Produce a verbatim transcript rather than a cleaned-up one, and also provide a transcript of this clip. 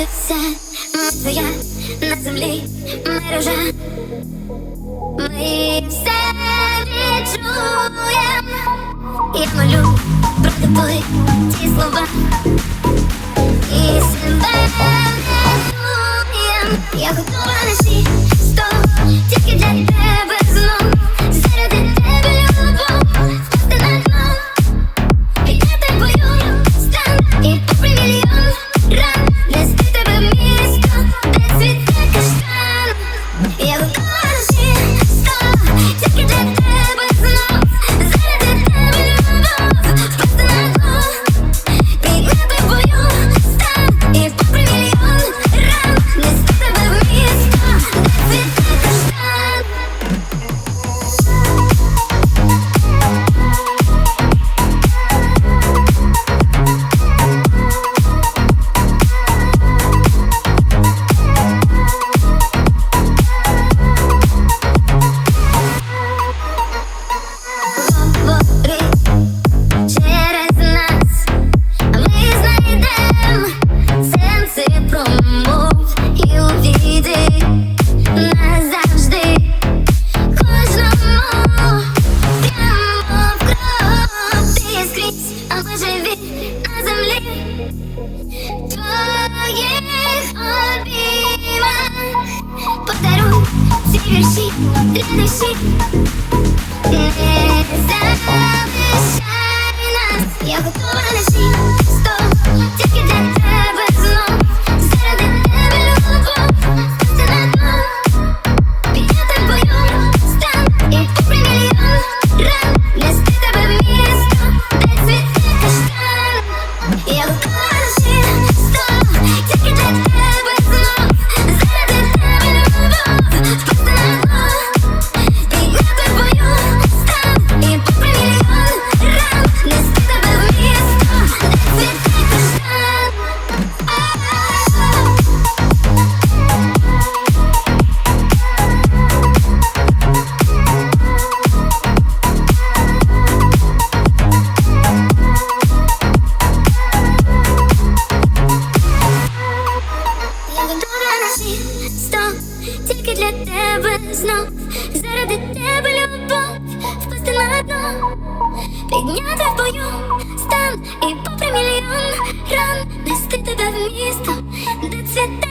все, ми твоя на землі мережа. Ми все відчуєм. Я молю, продиктуй ті слова і себе рятуєм. Я готова на всі сто, тільки для тебе знов. Заради тебе любов, впасти на дно, підняти бою стан і попри мільйон ран нести тебе в місто, де цвіте каштан. Я готова на всі сто, тільки для тебе знов. Заради тебе любов, впасти на дно, підняти бою стан і попри мільйон ран нести тебе в місто, де цвіте каштан. Говори через нас, а ми знайдем сенси промов і увійди назавжди кожному прямо в кров. Ти скрізь, а ми живі на землі, в твоїх обіймах. Подаруй ці вірші для душі. Не залишай нас, я готова на всі сто, тільки для тебе знов. Заради тебе любов, впасти на дно, підняти бою стан і попри мільйон ран нести тебе в місто, де цвіте каштан. Я готова на всі сто, тільки для тебе знов. Заради тебе любов, впасти на дно, підняти бою стан і попри мільйон ран нести тебе в місто, де цвіте каштан. Я готова на всі сто, тільки для тебе знов. Заради тебе любов, впасти на дно, підняти в бою стан і попри мільйон ран нести тебе в місто, де цвіте